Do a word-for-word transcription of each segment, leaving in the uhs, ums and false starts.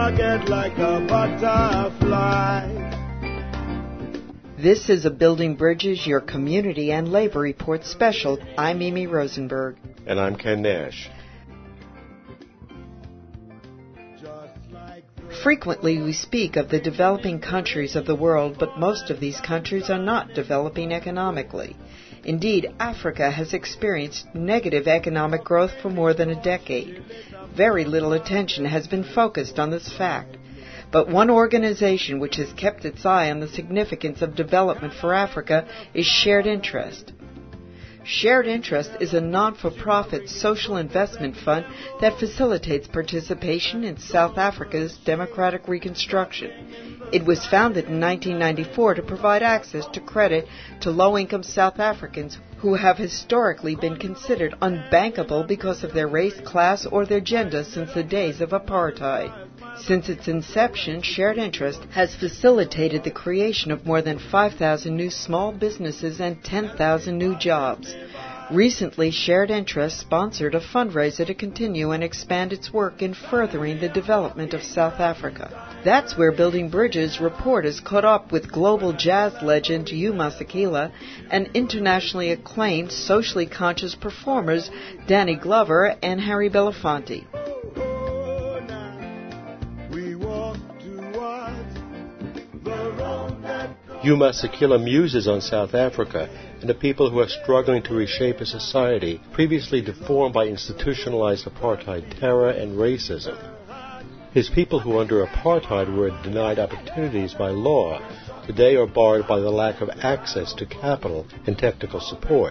target like a butterfly. This is a Building Bridges, Your Community and Labor Report special. I'm Mimi Rosenberg. And I'm Ken Nash. Frequently we speak of the developing countries of the world, but most of these countries are not developing economically. Indeed, Africa has experienced negative economic growth for more than a decade. Very little attention has been focused on this fact. But one organization which has kept its eye on the significance of development for Africa is Shared Interest. Shared Interest is a non-for-profit social investment fund that facilitates participation in South Africa's democratic reconstruction. It was founded in nineteen ninety-four to provide access to credit to low-income South Africans who have historically been considered unbankable because of their race, class, or their gender since the days of apartheid. Since its inception, Shared Interest has facilitated the creation of more than five thousand new small businesses and ten thousand new jobs. Recently, Shared Interest sponsored a fundraiser to continue and expand its work in furthering the development of South Africa. That's where Building Bridges reporters caught up with global jazz legend Hugh Masekela and internationally acclaimed socially conscious performers Danny Glover and Harry Belafonte. Hugh Masekela muses on South Africa and the people who are struggling to reshape a society previously deformed by institutionalized apartheid terror and racism. His people who under apartheid were denied opportunities by law today are barred by the lack of access to capital and technical support.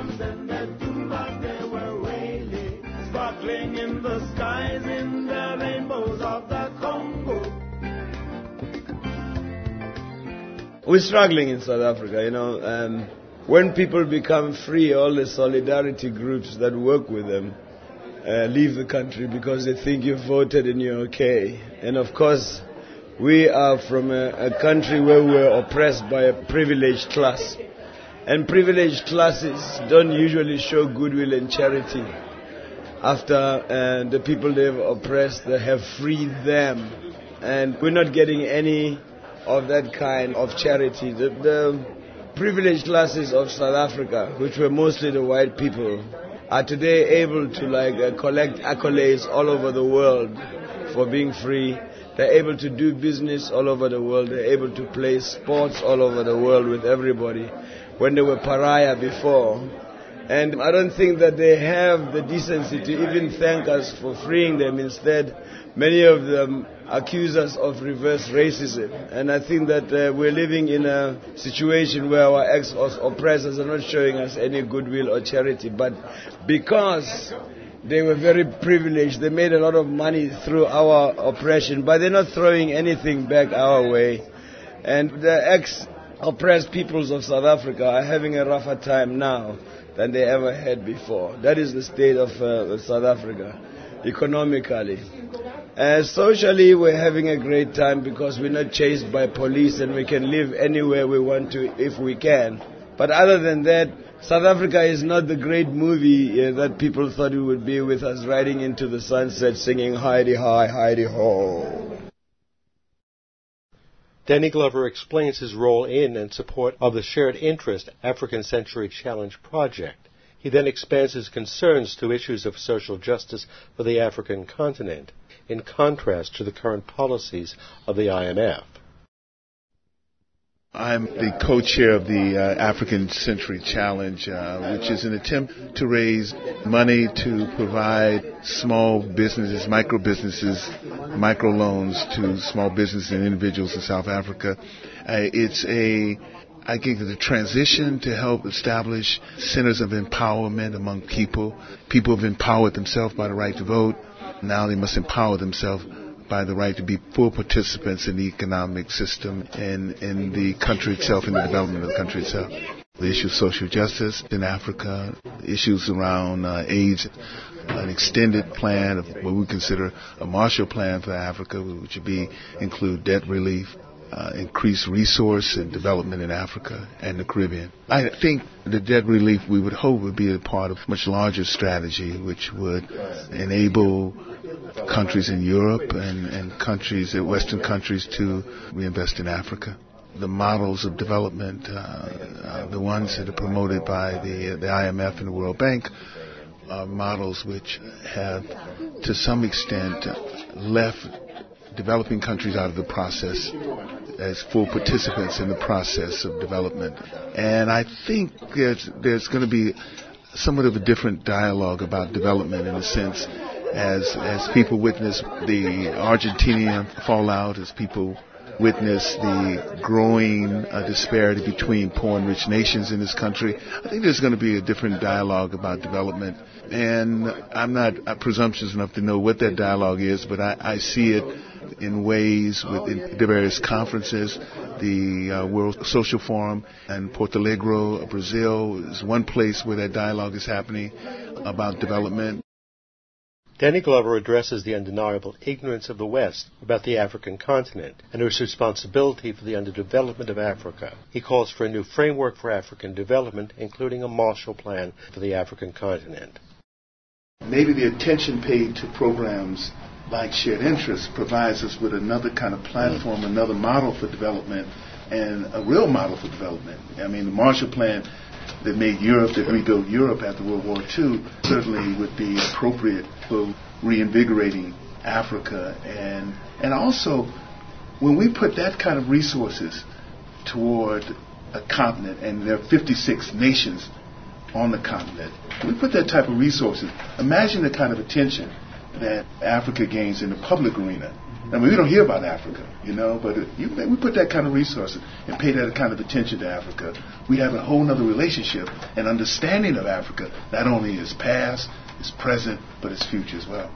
We're struggling in South Africa, you know. Um, when people become free, all the solidarity groups that work with them uh, leave the country because they think you've voted and you're okay. And of course, we are from a, a country where we're oppressed by a privileged class. And privileged classes don't usually show goodwill and charity after uh, the people they've oppressed they have freed them. And we're not getting any of that kind of charity. The, the privileged classes of South Africa, which were mostly the white people, are today able to like uh, collect accolades all over the world for being free. They're able to do business all over the world. They're able to play sports all over the world with everybody when they were pariah before. And I don't think that they have the decency to even thank us for freeing them. Instead, many of them accuse us of reverse racism. And I think that uh, we're living in a situation where our ex-oppressors are not showing us any goodwill or charity. But because they were very privileged, they made a lot of money through our oppression, but they're not throwing anything back our way. And the ex-oppressed peoples of South Africa are having a rougher time now than they ever had before. That is the state of uh, South Africa, economically. Uh, socially, we're having a great time because we're not chased by police and we can live anywhere we want to if we can. But other than that, South Africa is not the great movie uh, that people thought it would be, with us riding into the sunset singing Hi-de-hi, Hi-de-ho. Danny Glover explains his role in and support of the Shared Interest African Century Challenge project. He then expands his concerns to issues of social justice for the African continent, in contrast to the current policies of the I M F. I'm the co-chair of the uh, African Century Challenge, uh, which is an attempt to raise money to provide small businesses, micro businesses, micro loans to small businesses and individuals in South Africa. Uh, it's a, I think, the transition to help establish centers of empowerment among people. People have empowered themselves by the right to vote. Now they must empower themselves by the right to be full participants in the economic system and in the country itself, in the development of the country itself. The issue of social justice in Africa, issues around uh, AIDS, an extended plan of what we consider a Marshall Plan for Africa, which would be include debt relief, uh, increase resource and development in Africa and the Caribbean. I think the debt relief we would hope would be a part of a much larger strategy which would enable countries in Europe and, and countries, Western countries, to reinvest in Africa. The models of development, uh, uh, the ones that are promoted by the, the I M F and the World Bank, are models which have, to some extent, left developing countries out of the process as full participants in the process of development. And I think there's, there's going to be somewhat of a different dialogue about development in a sense as, as people witness the Argentinian fallout, as people witness the growing uh, disparity between poor and rich nations in this country. I think there's going to be a different dialogue about development. And I'm not uh, presumptuous enough to know what that dialogue is, but I, I see it in ways within the various conferences. The uh, World Social Forum in Porto Alegre, Brazil, is one place where that dialogue is happening about development. Danny Glover addresses the undeniable ignorance of the West about the African continent and its responsibility for the underdevelopment of Africa. He calls for a new framework for African development, including a Marshall Plan for the African continent. Maybe the attention paid to programs like Shared Interests provides us with another kind of platform, another model for development, and a real model for development. I mean, the Marshall Plan that made Europe, that rebuilt Europe after World War Two, certainly would be appropriate for reinvigorating Africa. And and also, when we put that kind of resources toward a continent, and there are fifty-six nations on the continent, when we put that type of resources, imagine the kind of attention that Africa gains in the public arena. I mean, we don't hear about Africa, you know, but if you, we put that kind of resources and pay that kind of attention to Africa, we have a whole other relationship and understanding of Africa, not only its past, its present, but its future as well.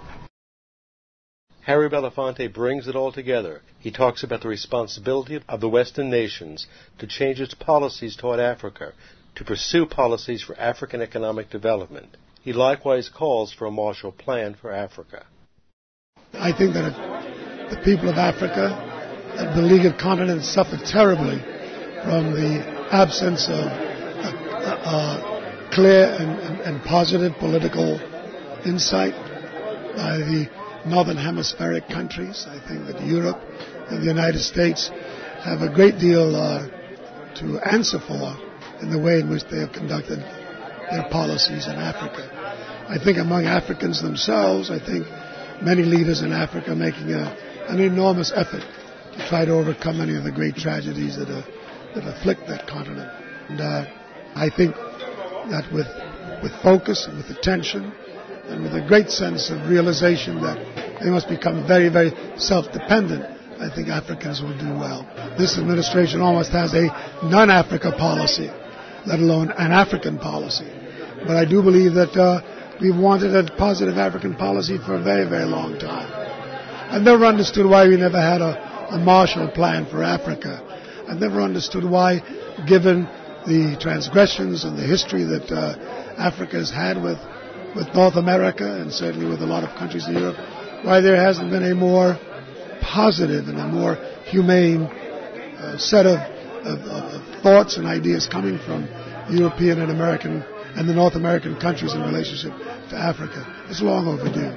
Harry Belafonte brings it all together. He talks about the responsibility of the Western nations to change its policies toward Africa, to pursue policies for African economic development. He likewise calls for a Marshall Plan for Africa. I think that the people of Africa, that beleaguered continent, suffer terribly from the absence of a, a, a clear and, and, and positive political insight by the northern hemispheric countries. I think that Europe and the United States have a great deal uh, to answer for in the way in which they have conducted their policies in Africa. I think among Africans themselves, I think many leaders in Africa are making a, an enormous effort to try to overcome many of the great tragedies that, are, that afflict that continent. And uh, I think that with, with focus and with attention and with a great sense of realization that they must become very, very self-dependent, I think Africans will do well. This administration almost has a non-Africa policy, let alone an African policy. But I do believe that uh, we've wanted a positive African policy for a very, very long time. I've never understood why we never had a, a Marshall Plan for Africa. I've never understood why, given the transgressions and the history that uh, Africa has had with, with North America and certainly with a lot of countries in Europe, why there hasn't been a more positive and a more humane uh, set of, of, of thoughts and ideas coming from European and American and the North American countries in relationship to Africa. It's long overdue.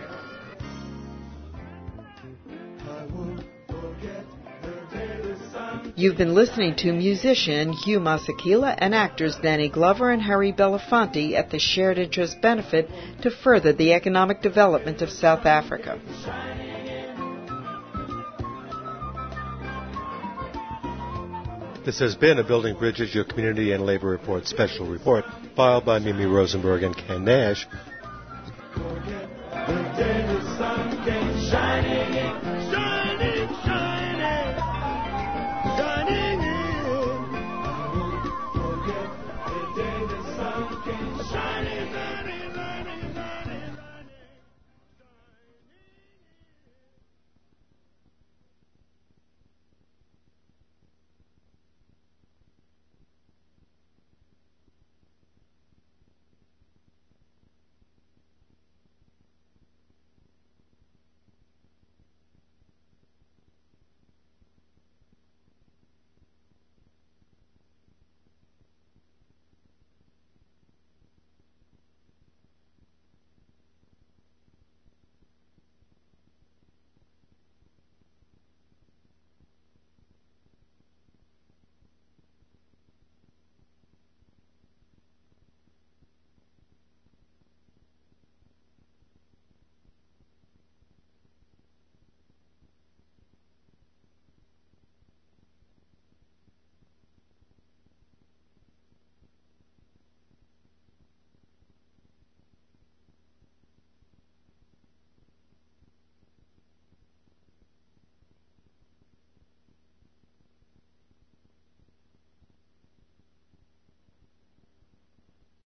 You've been listening to musician Hugh Masekela and actors Danny Glover and Harry Belafonte at the Shared Interest Benefit to further the economic development of South Africa. This has been a Building Bridges, Your Community and Labor Report special report, filed by Mimi Rosenberg and Ken Nash. The day the sun came shining in.